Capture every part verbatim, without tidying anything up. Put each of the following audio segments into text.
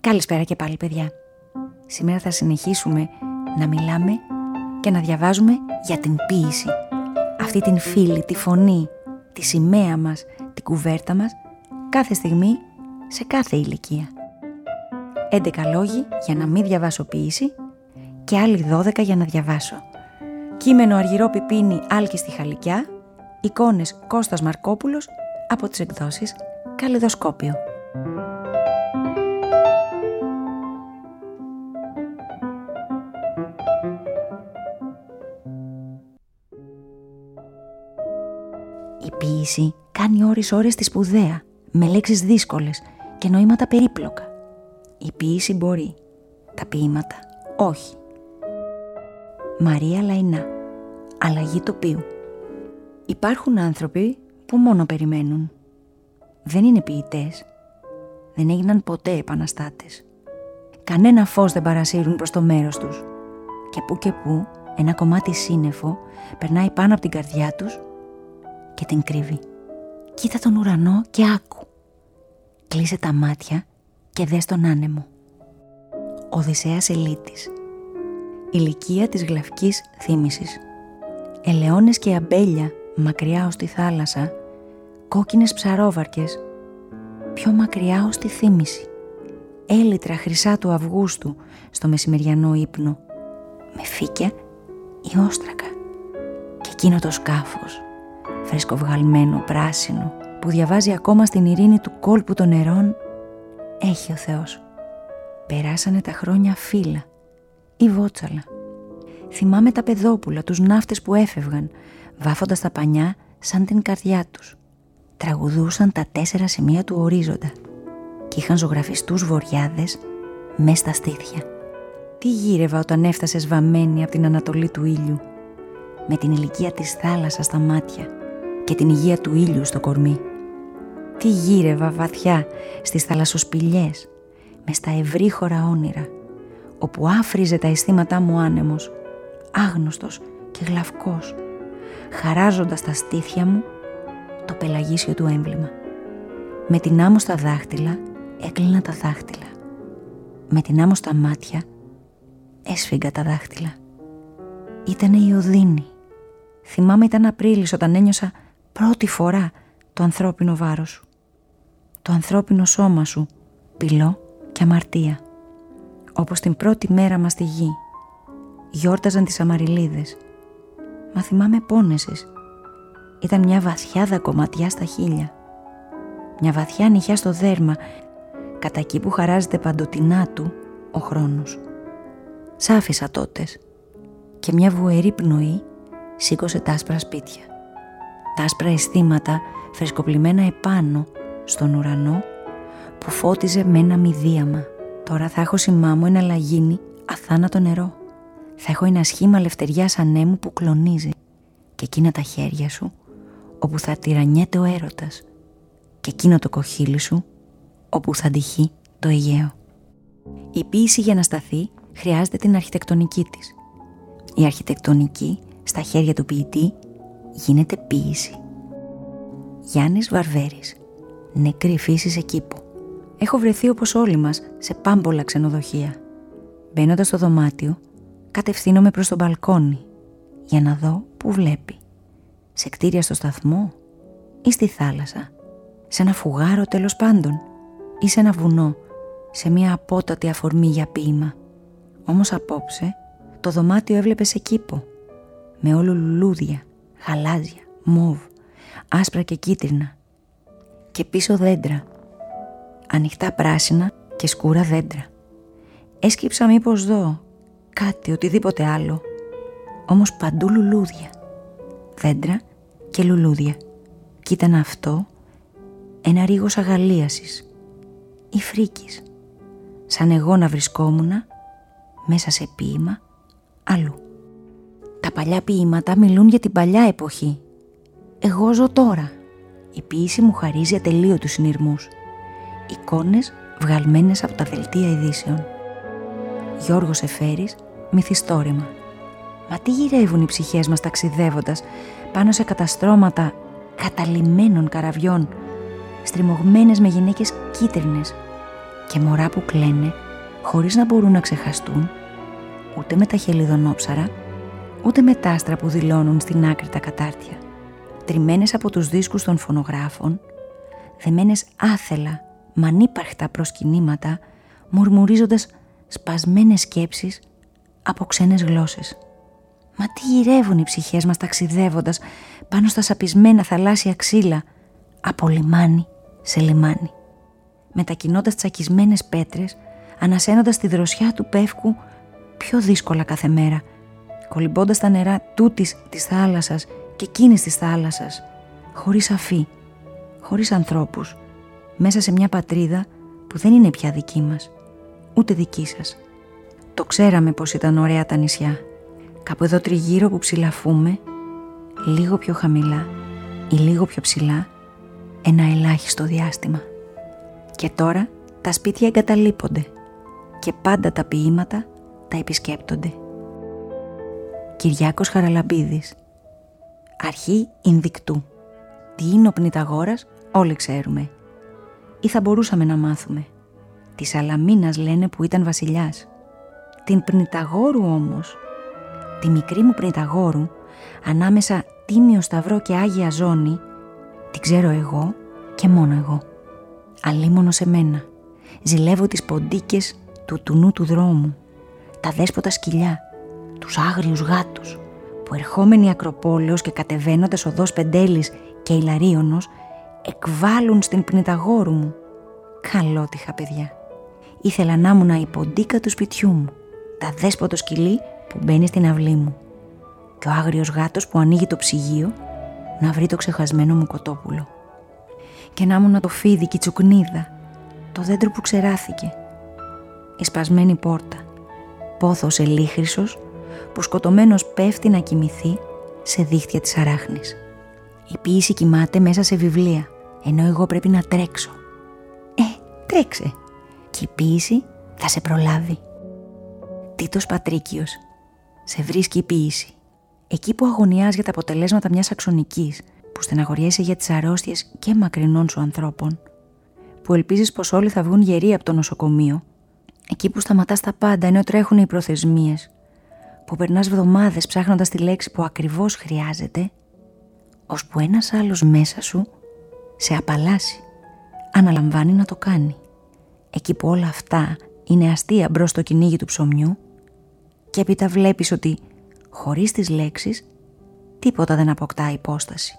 Καλησπέρα και πάλι, παιδιά. Σήμερα θα συνεχίσουμε να μιλάμε και να διαβάζουμε για την ποίηση. Αυτή την φίλη, τη φωνή, τη σημαία μας, την κουβέρτα μας, κάθε στιγμή, σε κάθε ηλικία. έντεκα λόγοι για να μην διαβάσω ποίηση και άλλοι δώδεκα για να διαβάσω. Κείμενο Αργυρό Πιπίνη, Άλκη στη Χαλικιά. Εικόνες Κώστας Μαρκόπουλος από τις εκδόσεις Καλλιδοσκόπιο. Η ποίηση κάνει ώρες ώρες τη σπουδαία, με λέξεις δύσκολες και νοήματα περίπλοκα. Η ποίηση μπορεί, τα ποίηματα όχι. Μαρία Λαϊνά, αλλαγή τοπίου. Υπάρχουν άνθρωποι που μόνο περιμένουν. Δεν είναι ποιητές. Δεν έγιναν ποτέ επαναστάτες. Κανένα φως δεν παρασύρουν προς το μέρος τους. Και που και που ένα κομμάτι σύννεφο περνάει πάνω από την καρδιά τους και την κρύβει. Κοίτα τον ουρανό και άκου. Κλείσε τα μάτια και δες τον άνεμο. Οδυσσέας Ελίτης. Ηλικία της γλαυκής θύμησης. Ελαιώνες και αμπέλια μακριά ως τη θάλασσα, κόκκινες ψαρόβαρκες πιο μακριά ως τη θύμηση, έλυτρα χρυσά του Αυγούστου στο μεσημεριανό ύπνο, με φύκια ή όστρακα. Και εκείνο το σκάφος, φρεσκοβγαλμένο πράσινο, που διαβάζει ακόμα στην ειρήνη του κόλπου των νερών, έχει ο Θεός. Περάσανε τα χρόνια φύλλα ή βότσαλα. Θυμάμαι τα παιδόπουλα, τους ναύτες που έφευγαν, βάφοντας τα πανιά σαν την καρδιά τους. Τραγουδούσαν τα τέσσερα σημεία του ορίζοντα και είχαν ζωγραφιστούς βοριάδες μες στα στήθια. Τι γύρευα όταν έφτασες βαμμένη από την ανατολή του ήλιου, με την ηλικία της θάλασσας στα μάτια και την υγεία του ήλιου στο κορμί. Τι γύρευα βαθιά στις θαλασσοσπηλιές, μες στα ευρύχωρα όνειρα, όπου άφριζε τα αισθήματά μου άνεμος, άγνωστος και γλαυκός, χαράζοντας τα στήθια μου το πελαγίσιο του έμβλημα. Με την άμμο στα δάχτυλα έκλεινα τα δάχτυλα. Με την άμμο στα μάτια έσφιγγα τα δάχτυλα. Ήτανε η οδύνη. Θυμάμαι ήταν Απρίλης όταν ένιωσα πρώτη φορά το ανθρώπινο βάρος σου. Το ανθρώπινο σώμα σου, πυλό και αμαρτία. Όπως την πρώτη μέρα μας στη γη. Γιόρταζαν τις αμαριλίδες. Μα θυμάμαι πόνεσες. Ήταν μια βαθιά δακωματιά στα χείλια. Μια βαθιά νυχιά στο δέρμα, κατά εκεί που χαράζεται παντοτινά του ο χρόνος. Σ' άφησα τότες και μια βουερή πνοή σήκωσε τ' άσπρα σπίτια. Τ' άσπρα αισθήματα φρεσκοπλημμένα επάνω στον ουρανό που φώτιζε με ένα μηδίαμα. Τώρα θα έχω σημά μου ένα λαγίνι αθάνατο νερό. Θα έχω ένα σχήμα ελευθεριάς ανέμου που κλονίζει και εκείνα τα χέρια σου όπου θα τυραννιέται ο έρωτας και εκείνο το κοχύλι σου όπου θα ντυχεί το Αιγαίο. Η ποίηση για να σταθεί χρειάζεται την αρχιτεκτονική της. Η αρχιτεκτονική στα χέρια του ποιητή γίνεται ποίηση. Γιάννης Βαρβέρης. Νεκρή φύση σε κήπο. Έχω βρεθεί όπως όλοι μας σε πάμπολα ξενοδοχεία. Μπαίνοντας στο δωμάτιο, κατευθύνομαι προς το μπαλκόνι για να δω που βλέπει. Σε κτίρια στο σταθμό ή στη θάλασσα. Σε ένα φουγάρο τέλος πάντων ή σε ένα βουνό, σε μια απότατη αφορμή για ποίημα. Όμως απόψε το δωμάτιο έβλεπε σε κήπο, με όλο λουλούδια, γαλάζια, μόβ, άσπρα και κίτρινα. Και πίσω δέντρα, ανοιχτά πράσινα και σκούρα δέντρα. Έσκυψα μήπως δω κάτι, οτιδήποτε άλλο. Όμως παντού λουλούδια, δέντρα και λουλούδια. Κι ήταν αυτό ένα ρίγος αγαλίασης ή φρίκης, σαν εγώ να βρισκόμουνα μέσα σε ποίημα αλλού. Τα παλιά ποίηματα μιλούν για την παλιά εποχή. Εγώ ζω τώρα. Η ποίηση μου χαρίζει ατελείωτους συνειρμούς. Εικόνες βγαλμένες από τα δελτία ειδήσεων. Γιώργος Εφέρης, μυθιστόρημα. Μα τι γυρεύουν οι ψυχές μας ταξιδεύοντας πάνω σε καταστρώματα καταλυμμένων καραβιών, στριμωγμένες με γυναίκες κίτρινες και μωρά που κλαίνε χωρίς να μπορούν να ξεχαστούν ούτε με τα χελιδονόψαρα, ούτε με τα άστρα που δηλώνουν στην άκρη τα κατάρτια, τριμμένες από τους δίσκους των φωνογράφων, δεμένες άθελα μ' ανύπαρκτα προσκυνήματα, μουρμουρίζοντας σπασμένες σκέψεις από ξένες γλώσσες. Μα τι γυρεύουν οι ψυχές μας ταξιδεύοντας πάνω στα σαπισμένα θαλάσσια ξύλα, από λιμάνι σε λιμάνι, μετακινώντας τσακισμένες πέτρες, ανασένοντας τη δροσιά του πεύκου πιο δύσκολα κάθε μέρα, κολυμπώντας τα νερά τούτης της θάλασσας και εκείνης της θάλασσας, χωρίς αφή, χωρίς ανθρώπους, μέσα σε μια πατρίδα που δεν είναι πια δική μας, ούτε δική σας. Το ξέραμε πως ήταν ωραία τα νησιά, κάπου εδώ τριγύρω που ψηλαφούμε, λίγο πιο χαμηλά ή λίγο πιο ψηλά, ένα ελάχιστο διάστημα. Και τώρα τα σπίτια εγκαταλείπονται και πάντα τα ποίηματα τα επισκέπτονται. Κυριάκος Χαραλαμπίδης. Αρχή Ινδικτού. Τι είναι ο Πνηταγόρας όλοι ξέρουμε. Ή θα μπορούσαμε να μάθουμε. Τη Σαλαμίνας λένε που ήταν βασιλιάς. Την Πνηταγόρου όμως, τη μικρή μου Πνηταγόρου, ανάμεσα Τίμιο Σταυρό και Άγια Ζώνη, την ξέρω εγώ και μόνο εγώ. Αλίμονο σε μένα. Ζηλεύω τις ποντίκες του τουνού του δρόμου, τα δέσποτα σκυλιά, τους άγριους γάτους, που ερχόμενοι Ακροπόλεως και κατεβαίνοντας οδός Πεντέλης και Ιλαρίωνος, εκβάλλουν στην Πνηταγόρου μου. Καλότυχα παιδιά. Ήθελα να ήμουνα η ποντίκα του σπιτιού μου, τα δέσποτο σκυλί που μπαίνει στην αυλή μου και ο άγριος γάτος που ανοίγει το ψυγείο να βρει το ξεχασμένο μου κοτόπουλο. Και να ήμουνα το φίδι και η τσουκνίδα, το δέντρο που ξεράθηκε, η σπασμένη πόρτα, πόθος ελίχρυσος που σκοτωμένος πέφτει να κοιμηθεί σε δίχτυα της αράχνης. Η ποίηση κοιμάται μέσα σε βιβλία, ενώ εγώ πρέπει να τρέξω. Ε, τρέξε, και η ποίηση θα σε προλάβει. Τίτος Πατρίκιος. Σε βρίσκει η ποίηση. Εκεί που αγωνιάς για τα αποτελέσματα μιας αξονικής, που στεναχωριέσαι για τις αρρώστιες και μακρινών σου ανθρώπων, που ελπίζεις πως όλοι θα βγουν γεροί από το νοσοκομείο, εκεί που σταματάς τα πάντα ενώ τρέχουν οι προθεσμίες, που περνάς βδομάδες ψάχνοντας τη λέξη που ακριβώς χρειάζεται, ώσπου ένας άλλος μέσα σου σε απαλλάσσει, αναλαμβάνει να το κάνει. Εκεί που όλα αυτά είναι αστεία μπρος στο κυνήγι του ψωμιού και έπειτα βλέπεις ότι χωρίς τις λέξεις τίποτα δεν αποκτά υπόσταση.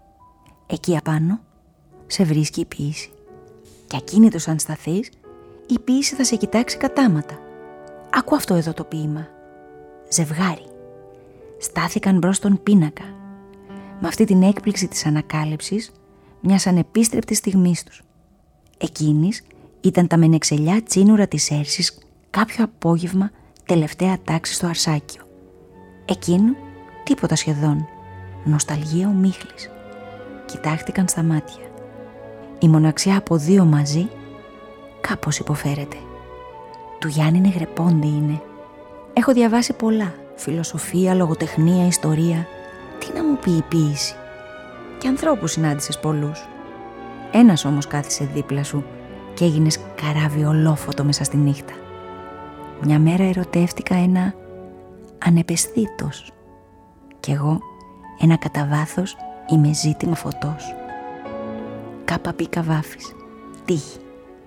Εκεί απάνω σε βρίσκει η ποίηση. Και ακίνητος αν σταθείς, η ποίηση θα σε κοιτάξει κατάματα. Άκου αυτό εδώ το ποίημα. Ζευγάρι. Στάθηκαν μπρος στον πίνακα, με αυτή την έκπληξη της ανακάλυψης μιας ανεπίστρεπτης στιγμής τους. Εκείνης ήταν τα μενεξελιά τσίνουρα της Έρσης κάποιο απόγευμα τελευταία τάξη στο Αρσάκιο. Εκείνου τίποτα σχεδόν, νοσταλγία ομίχλης. Κοιτάχτηκαν στα μάτια. Η μοναξιά από δύο μαζί κάπως υποφέρεται. Του Γιάννη Νεγρεπόντι είναι. Έχω διαβάσει πολλά, φιλοσοφία, λογοτεχνία, ιστορία. Τι να μου πει η ποίηση. Και ανθρώπους συνάντησες πολλούς. Ένας όμως κάθισε δίπλα σου και έγινες καράβι ολόφωτο μέσα στη νύχτα. Μια μέρα ερωτεύτηκα ένα ανεπαισθήτως κι εγώ ένα κατά βάθος είμαι ζήτημα φωτός. Κάπα πίκα βάφης, τύχη.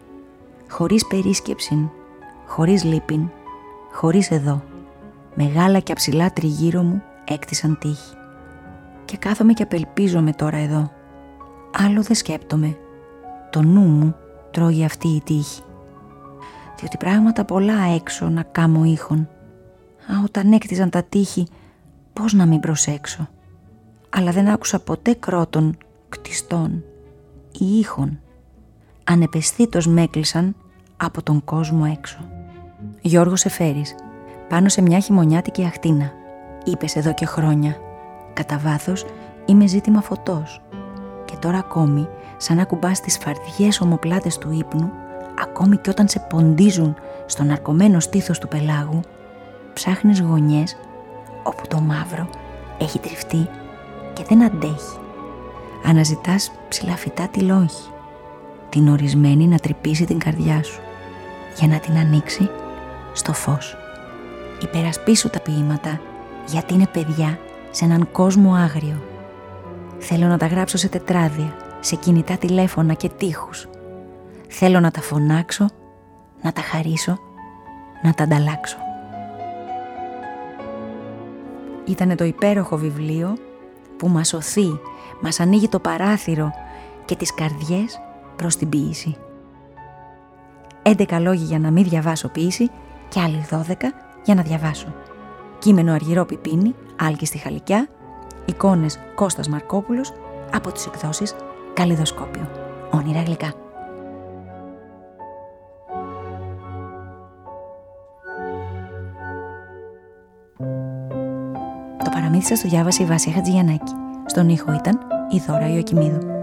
Χωρίς περίσκεψην, χωρίς λύπην, χωρίς εδώ, μεγάλα και αψηλά τριγύρω μου έκτισαν τύχη. Και κάθομαι και απελπίζομαι τώρα εδώ. Άλλο δεν σκέπτομαι. Το νου μου τρώγει αυτή η τύχη. Διότι πράγματα πολλά έξω να κάμω ήχον. Α, όταν έκτιζαν τα τείχη, πώς να μην προσέξω. Αλλά δεν άκουσα ποτέ κρότων, κτιστών ή ήχων. Ανεπαισθήτως μ' έκλεισαν από τον κόσμο έξω. Γιώργος Εφέρης, πάνω σε μια χειμωνιάτικη αχτίνα. Είπες εδώ και χρόνια. Κατά βάθος είμαι ζήτημα φωτός. Και τώρα ακόμη, σαν να κουμπάς τις φαρδιές ομοπλάτες του ύπνου, ακόμη και όταν σε ποντίζουν στον αρκωμένο στήθος του πελάγου, ψάχνεις γωνιές όπου το μαύρο έχει τριφτεί και δεν αντέχει. Αναζητάς ψηλαφιτά τη λόγχη, την ορισμένη να τρυπήσει την καρδιά σου. για να την ανοίξει στο φως. Υπερασπίσου τα ποίηματα, γιατί είναι παιδιά σε έναν κόσμο άγριο. Θέλω να τα γράψω σε τετράδια, σε κινητά τηλέφωνα και τοίχους. Θέλω να τα φωνάξω, να τα χαρίσω, να τα ανταλλάξω. Ήτανε το υπέροχο βιβλίο που μας οθεί, μας ανοίγει το παράθυρο και τις καρδιές προς την ποίηση. έντεκα λόγοι για να μην διαβάσω ποίηση και άλλοι δώδεκα για να διαβάσω. Κείμενο Αργυρό Πιπίνη, Άλκη στη Χαλικιά, εικόνες Κώστας Μαρκόπουλος, από τις εκδόσεις Καλλιδοσκόπιο. Όνειρα γλυκά. Το παραμύθι σας το διάβασε η Βάσια Χατζηγιαννάκη. Στον ήχο ήταν η Δώρα Ιωακημίδου.